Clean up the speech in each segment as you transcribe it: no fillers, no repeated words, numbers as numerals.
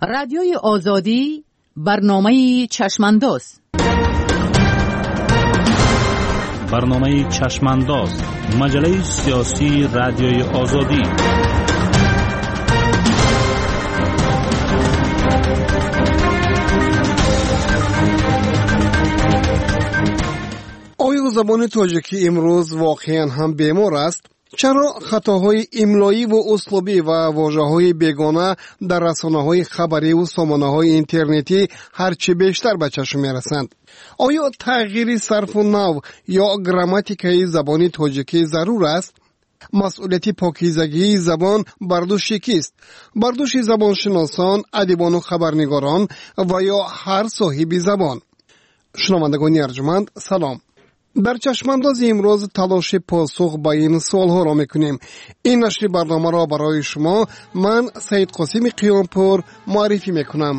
رادیوی آزادی برنامه چشمانداز. برنامه چشمانداز، مجله سیاسی رادیوی آزادی. آیا زبان تاجیکی امروز واقعا هم بیمار است؟ چرا خطاهای املایی و اسلوبی و واژه‌های بیگانه در رسانه‌های خبری و سامانه‌های اینترنتی هرچی بیشتر به چشم می‌رسند؟ آیا تغییر صرف و نحو یا گراماتیکای زبان تاجیکی ضرور است؟ مسئولیت پاکیزگی زبان بر دوش کیست؟ بر دوش زبانشناسان، ادیبان و خبرنگاران و یا هر صاحب زبان؟ شنوندگان ارجمند سلام. در چشمانداز امروز تلاش پاسخ به این سوالها را میکنیم. این نشر برنامه را برای شما من سید قاسم قیامپور معرفی میکنم.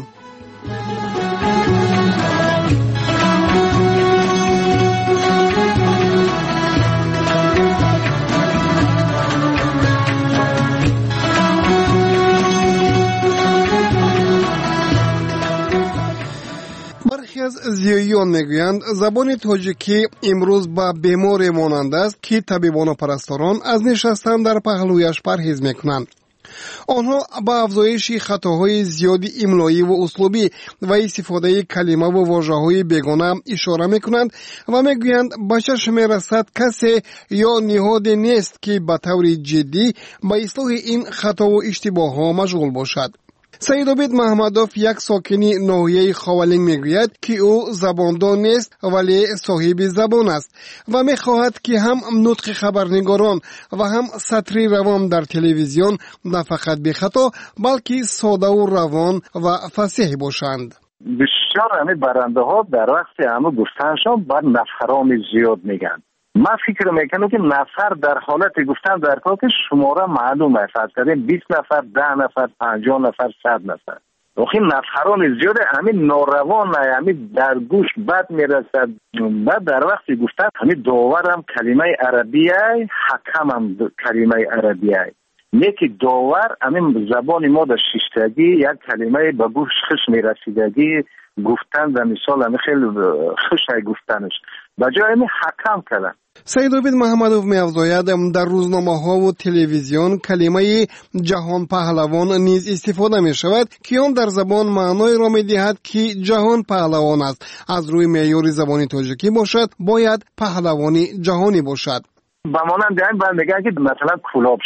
از زیاییان میگویند زبان تاجیکی امروز با بیماری مانند است که طبیبان و پرستاران از نشستن در پهلویش پرهیز میکنند. آنها با افزایش خطاهای زیادی املایی و اسلوبی و استفاده کلمه و واژه‌های بیگانه اشاره میکنند و میگویند به چشم میرسد کسی یا نهادی نیست که به طور جدی به اصلاح این خطا و اشتباه‌ها مشغول باشد. سید عابد محمدوف یک ساکنی ناحیه خاولین میگوید که او زباندان نیست ولی صاحب زبان است و میخواهد که هم نطق خبرنگاران و هم سطری روان در تلویزیون نه فقط بی خطا بلکه ساده و روان و فصیح باشند. بسیار همه برنده ها در وقت همه گفتنشان بر نفران زیاد میگن. من فکر میکنم که نفر در حالت گفتن در کار که شماره معلوم است. فرض کنیم 20 نفر، 10 نفر، 50 نفر، 100 نفر. وقتی نفران زیاده همین ناروان همین در گوش بد میرسد. بعد در وقت گفتن همین داور هم کلمه عربیه، حکم هم کلمه عربیه. یکی داور همین زبان ما در شیشتگی یک کلمه به گوش خوش میرسیدگی گفتن در مثال همین خیلی خوش گفتنش به جای همین حکم کردن. سید عابد محمدوف می‌افزاید در روزنامه‌ها و تلویزیون کلمه جهان پهلوان نیز استفاده می‌شود که آن در زبان معنای را می‌دهد که جهان پهلوان است. از روی معیار زبانی تاجیکی باشد باید پهلوانی جهانی باشد. به مانند این بعد میگن که مثلا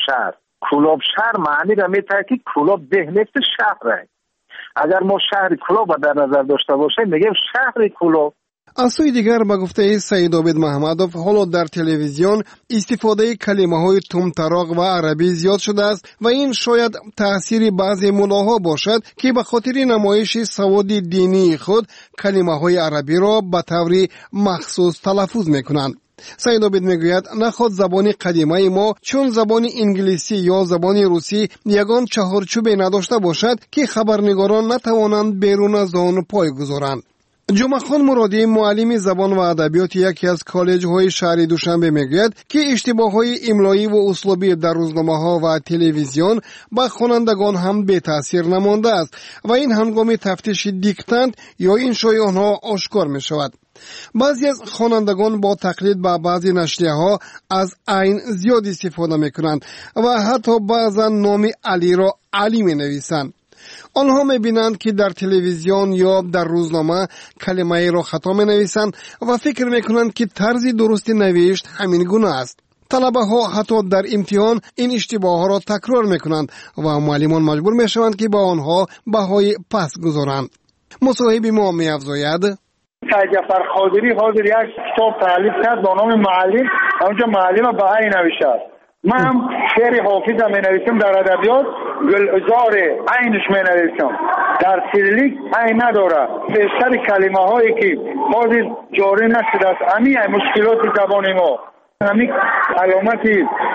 کلاب شهر معنی را می‌دهد که کلاب ده نیست شهر. اگر ما شهر کلاب در نظر داشته باشیم میگیم شهر کلاب. از سوی دیگر به گفته سید عابد محمدوف حالا در تلویزیون استفاده کلمه‌های تمطراق و عربی زیاد شده است و این شاید تأثیر بعضی ملاها باشد که به خاطر نمایش سواد دینی خود کلمه‌های عربی را به طور مخصوص تلفظ می‌کنند. سید عابد میگوید نخود زبان قدیمه ما چون زبان انگلیسی یا زبان روسی یگان چهارچوبی نداشته باشد که خبرنگاران نتوانند بیرون از آن پای گذارند. جمعه خان مرادی معلم زبان و ادبیات یکی از کالج‌های شهر دوشنبه میگوید که اشتباه‌های املایی و اسلوبی در روزنامه‌ها و تلویزیون به خوانندگان هم بی تاثیر نمانده است و این هنگام تفتیش دیکتند یا انشای آنها آشکار می‌شود. بعضی از خوانندگان با تقلید به بعضی نشریه‌ها از عین زیاد استفاده می‌کنند و حتی بعضا نام علی را علی می‌نویسند. آنها می‌بینند که در تلویزیون یا در روزنامه کلمه را خطا می‌نویسند و فکر می‌کنند که طرز درست نوشت همین گونه است. طلبه ها حتی در امتحان این اشتباه ها را تکرار می‌کنند و معلمان مجبور می‌شوند که با آنها بهای پس گذارند. مصاحب ما می‌افزاید سید جعفر خاطری حاضر یک کتاب تالیف کرد با نام معلم، اونجا معلم به عین نوشته. من هم شعر حافظ می نویسم در ادبیات گلزار عینش می نویسم، در سیریلیک عین نداره. بیشتر کلمه هایی که حاضر جاری نشده است همین مشکلات زبان ما، همین علامتی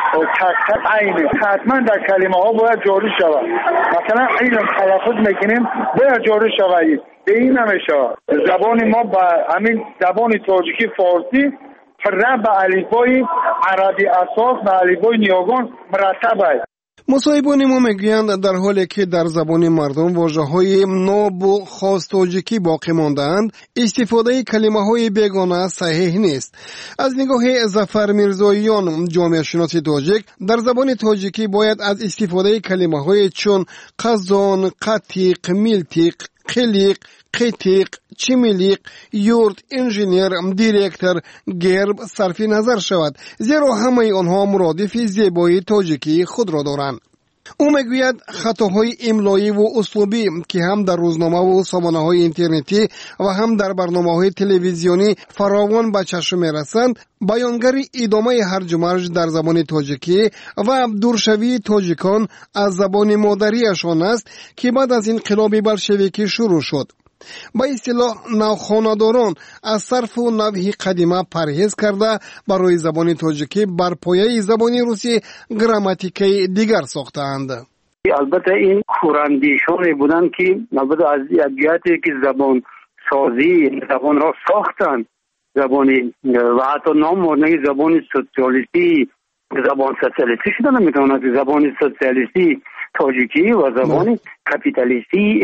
تک عین حتما در کلمه ها باید جاری شود. مثلا علم تلفظ میکنیم باید جاری شود. به این نمیشه. زبان ما با همین زبان تاجیکی فارسی فرق به الفبای عربی اساس و الفبای نیاگان مرتب است. مصاحبان ما میگویند در حالی که در زبان مردم واژه‌های ناب و خاص تاجیکی باقی مانده‌اند، استفاده کلمه‌های بیگانه صحیح نیست. از نگاه ظفر میرزاییان، جامعه شناس تاجیک، در زبان تاجیکی باید از استفاده کلمه‌های چون قزان، قطیق، میلتیق، قلیق، قیتیق، چمیلیق، یورت، انجینیر، دیرکتر، گرب صرف نظر شود، زیرا همه آنها مرادف زیبایی تاجیکی خود را دارند. او میگوید خطاهای املایی و اسلوبی که هم در روزنامه و سامانه‌های اینترنتی و هم در برنامه‌های تلویزیونی فراوان به چشم می‌رسند، بیانگر ادامه هرج و مرج در زبان تاجیکی و دورشوی تاجیکان از زبان مادریشان است که بعد از انقلاب بلشویکی شروع شد. با اصطلاح نوخانه‌داران از صرف و نحو قدیمه پرهیز کرده برای زبان تاجیکی بر پایه زبان روسی گراماتیکی دیگر ساختند. البته این کورندیشانی بودند که البته از ادبیاتی که زبان سازی زبان را ساختند، زبانی و حتی نام بردن زبان سوسیالیستی، زبان سوسیالیستی شده نمیتواند، زبان سوسیالیستی تاجیکی و زبان کپیتالیستی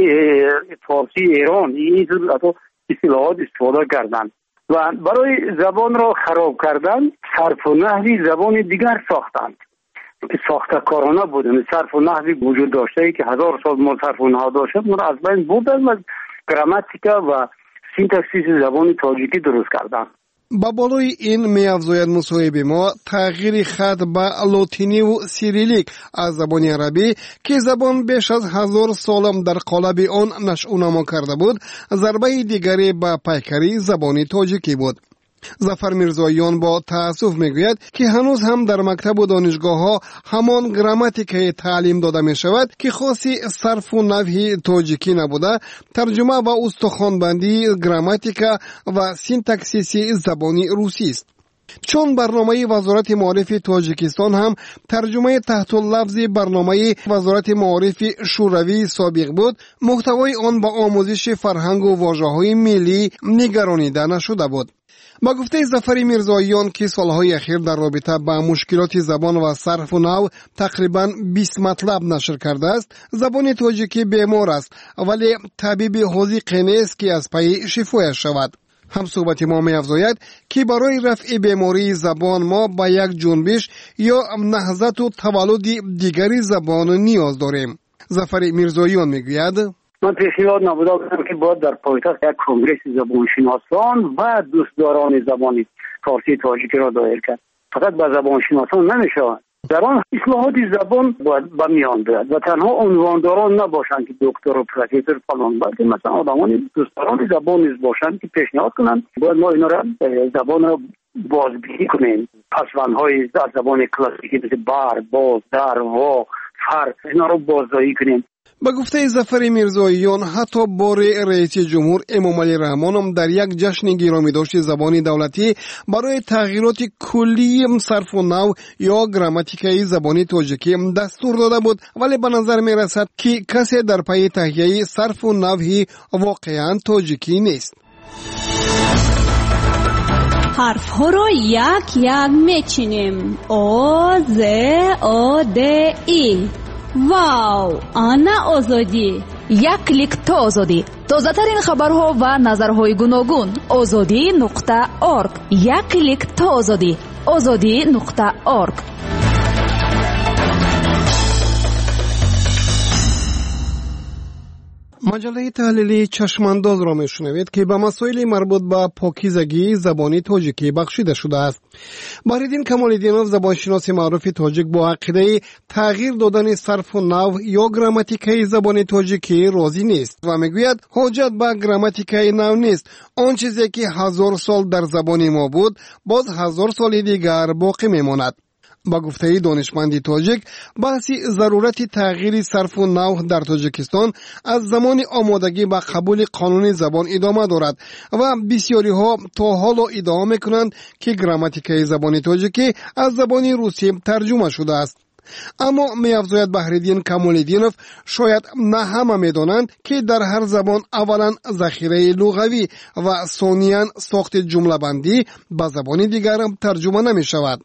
فارسی ایران، این اصطلاحات استفاده کردند و برای زبان را خراب کردن صرف و نحوی زبان دیگر ساختند که ساختکارانه بودن. صرف و نحوی وجود داشته که 1000 سال ما صرف و نحو داشته ما از بین بردن و گراماتیکا و سینتاکسیس زبان تاجیکی درست کردند. با بالای این می‌افزاید مصاحب ما تغییر خط به لاتینی و سیریلیک از زبان عربی که زبان بیش از 1000 سال در قالب آن نشأ نما کرده بود، ضربه دیگری به پیکری زبان تاجیکی بود. ظفر میرزاییان با تأسف میگوید که هنوز هم در مکتب و دانشگاه‌ها همان گراماتیک تعلیم داده می شود که خاصی صرف و نحو تاجیکی نبوده، ترجمه و استخوان‌بندی گراماتیکا و سینتاکسیس زبانی روسی است. چون برنامه وزارت معارف تاجیکستان هم ترجمه تحت اللفظ برنامه وزارت معارف شوروی سابق بود، محتوای آن با آموزش فرهنگ و واژه‌های ملی نگرانیده نشده بود. با گفته ظفر میرزاییان که سالهای اخیر در رابطه با مشکلات زبان و صرف و نحو تقریباً 20 مطلب نشر کرده است، زبان تاجیکی بیمار است ولی طبیب حاذق نیست که از پی شفایش شود. هم صحبت ما می‌افزاید که برای رفع بیماری زبان ما با یک جنبش یا نهضت و تولد دیگری زبان نیاز داریم. ظفر میرزاییان میگوید من پیشنهاد نموده بودم که باید در پایتخت یک کنگره زبانشناسان و دوستداران زبان فارسی تاجیکی را دایر کرد. فقط با زبانشناسان نمیشه. در آن اصلاحات زبان باید به میان بیاد و تنها عنوانداران نباشند که دکتر و پروفسور فلان، بلکه مثلا آدمان دوستداران زبان نیز باشند که پیشنهاد کنند باید ما اینا را زبان را بازبینی کنیم. پسوندهای زبان کلاسیکی مثل بر، باز، در، وا، فر اینا را بازداری کنیم. با گفته ظفر میرزاییان حتی بار رئیس جمهور امام علی رحمان هم در یک جشن گرامی داشت زبان دولتی برای تغییرات کلی صرف و نحو یا گراماتیکای زبان تاجیکی دستور داده بود، ولی به نظر می رسد که کسی در پی تهیه صرف و نحو واقعا تاجیکی نیست. حرف ها رو یک یک میچینیم. او ز او د ای. واو، آنا آزادی. یک کلیک تا آزادی. تازه ترین خبرها و نظرهای گوناگون. azadi.org. یک کلیک تا آزادی. azadi.org. مجله تحلیلی چشمانداز را میشنوید که به مسائل مربوط به پاکیزگی زبانی تاجیکی بخشیده شده است. بهرالدین کمال‌الدینوف، زبانشناس معروف تاجیک، با عقیده تغییر دادن صرف و نحو یا گراماتیکای زبان تاجیکی راضی نیست و میگوید حاجت به گراماتیکای نو نیست. آن چیزی که 1000 سال در زبان ما بود باز 1000 سال دیگر باقی میماند. با گفته دانشمندی تاجیک، بحث ضرورت تغییر صرف و نحو در تاجیکستان از زمان آمادگی به قبول قانون زبان ادامه دارد و بسیاری ها تا حالا ادعا میکنند که گراماتیکای زبان تاجیکی از زبان روسی ترجمه شده است. اما می‌افزاید بهرالدین کمال‌الدینوف شاید نه همه می‌دانند که در هر زبان اولا ذخیره لغوی و ثانیاً ساخت جمله بندی به زبان دیگر ترجمه نمی‌شود.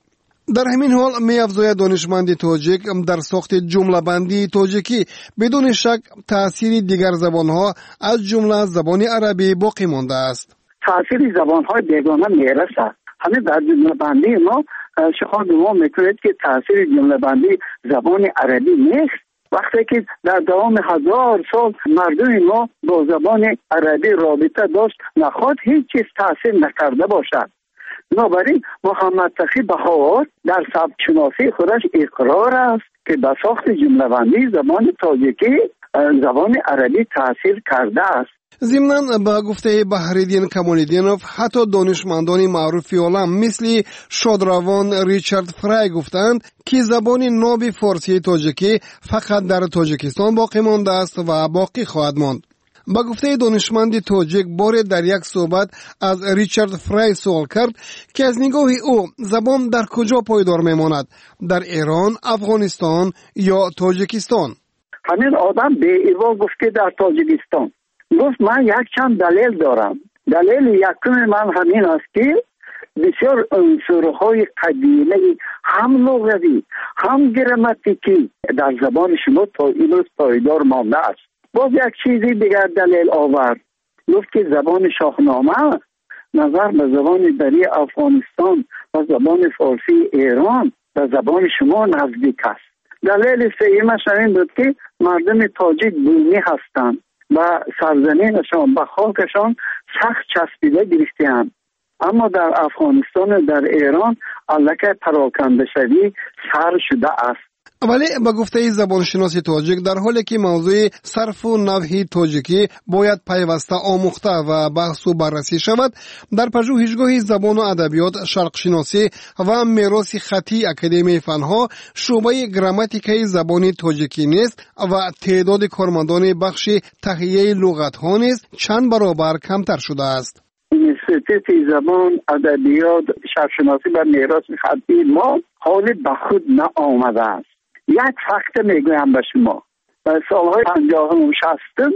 در همین حال می‌افزاید دانشمند تاجیک در ساخت جمله بندی تاجیکی بدون شک تأثیر دیگر زبان‌ها از جمله زبان عربی باقی مانده است. تأثیر زبان‌های بیگانه میرسد. همین در جمله بندی ما شما گمان میکنید که تأثیر جمله بندی زبان عربی نیست. وقتی که در دوام 1000 سال مردم ما با زبان عربی رابطه داشت نخواد هیچ چیز تأثیر نکرده باشد. بنابراین محمد تقی بهاوار در سبک شناسی خودش اقرار است که به ساخت جمله بندی زبان تاجیکی زبان عربی تأثیر کرده است. ضمناً با گفته بهرالدین کمال‌الدینوف حتی دانشمندان معروف عالم مثل شادروان ریچارد فرای گفتند که زبان ناب فارسی تاجیکی فقط در تاجیکستان باقی مانده است و باقی خواهد ماند. با گفته دانشمند تاجیک بار در یک صحبت از ریچارد فرای سوال کرد که از نگاه او زبان در کجا پایدار میماند، در ایران، افغانستان یا تاجیکستان؟ همین آدم به ایوا گفت که در تاجیکستان. گفت من یک چند دلیل دارم. دلیل یکم من همین است که بسیار عنصرهای قدیمی هم لغوی هم گراماتیکی در زبان شما تا امروز پایدار مانده است. باز یک چیزی دیگر دلیل آورد. گفت که زبان شاهنامه نظر به زبان دری افغانستان و زبان فارسی ایران و زبان شما نزدیک است. دلیل سومش این بود که مردم تاجیک بومی هستند و سرزمینشان به خاکشان سخت چسبیده گرفته‌اند. اما در افغانستان و در ایران الکه پراکنده شوی سر شده است. ولی با گفته زبانشناس تاجیک در حالی که موضوع صرف و نحو تاجیکی باید پیوسته آموخته و بحث و بررسی شود، در پژوهشگاه زبان و ادبیات شرق شناسی و میراث خطی اکادمی فنها شعبه گراماتیکای زبان تاجیکی نیست و تعداد کارمندان بخش تهیه لغت‌ها نیز چند برابر کمتر شده است. انستیتوت زبان ادبیات شرق شناسی و میراث خطی ما حال به خود نآمده است. یک فکت میگویم به شما. در سالهای 50 و 60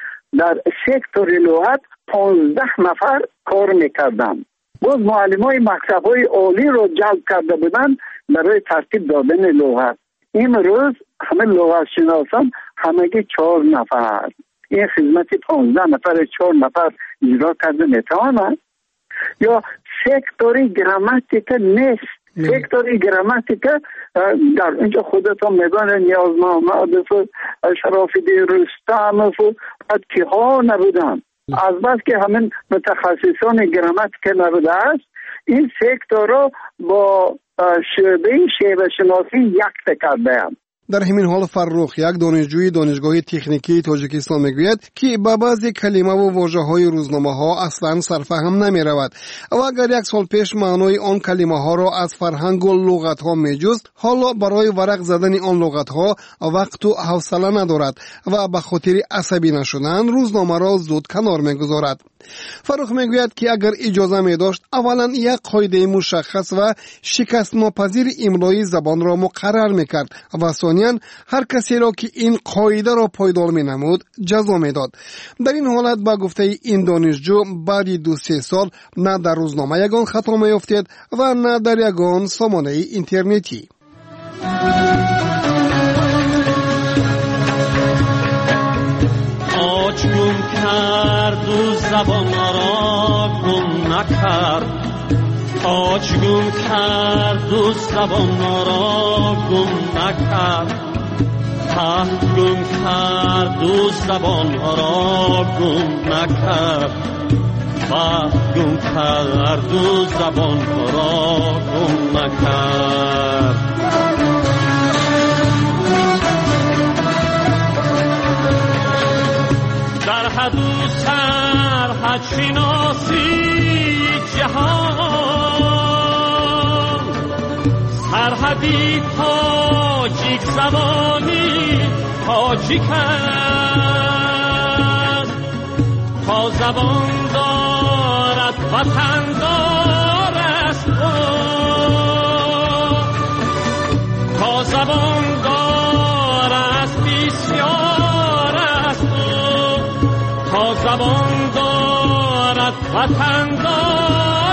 در سکتور لغت 15 نفر کار میکردن. باز معلمای مکتب‌های عالی رو جلب کرده بودن برای ترتیب دادن لغت. امروز همه لغت شناسان همگی 4 نفر. این خدمت 15 نفر 4 نفر اجرا کرده میتواند؟ یا سکتوری گراماتیک نیست. سکتوری گراماتیک در اینجا خودتون میگن نیاز محمد شراف‌الدین رستم که ها نبودن. از بس که همین متخصصان گراماتیک نبوده است، این سکتور رو با شیوه شناسی یک کرده هم. در همین حال فرخ یک دانشجوی دانشگاه تکنیکی تاجیکستان میگوید که با بعضی کلمه و واژه‌های روزنامه‌ها اصلاً سرفهم نمی‌رود و اگر یک سال پیش معنای آن کلمه‌ها را از فرهنگ و لغت‌ها می‌جست، حالا برای ورق زدن آن لغت‌ها وقت و حوصله ندارد و به خاطر عصبی نشدن روزنامه را زود کنار می‌گذارد. فرخ میگوید که اگر اجازه می داشت اولا یک قاعده مشخص و شکست ناپذیر املای زبان را مقرر میکرد و ثانیاً هر کسی را که این قاعده را پایدار می نمود جزا می داد. در این حالت با گفته این دانشجو بعد 2-3 سال نه در روزنامه یگان خطا می افتید و نه در یگان سامانه اینترنتی. آج گم کرد و زبان را گم نکرد، آج گم کرد و زبان را گم نکرد، تحت گم کرد و زبان را گم نکرد، وقت گم کرد و زبان را گم نکرد. در حد و سرحد شناسی جهان، سرحدی تاجیک زبانی تاجیک است، تا زبان دارد وطن دار است، تا زبان دار است بسیار است، تا زبان دارد وطن دار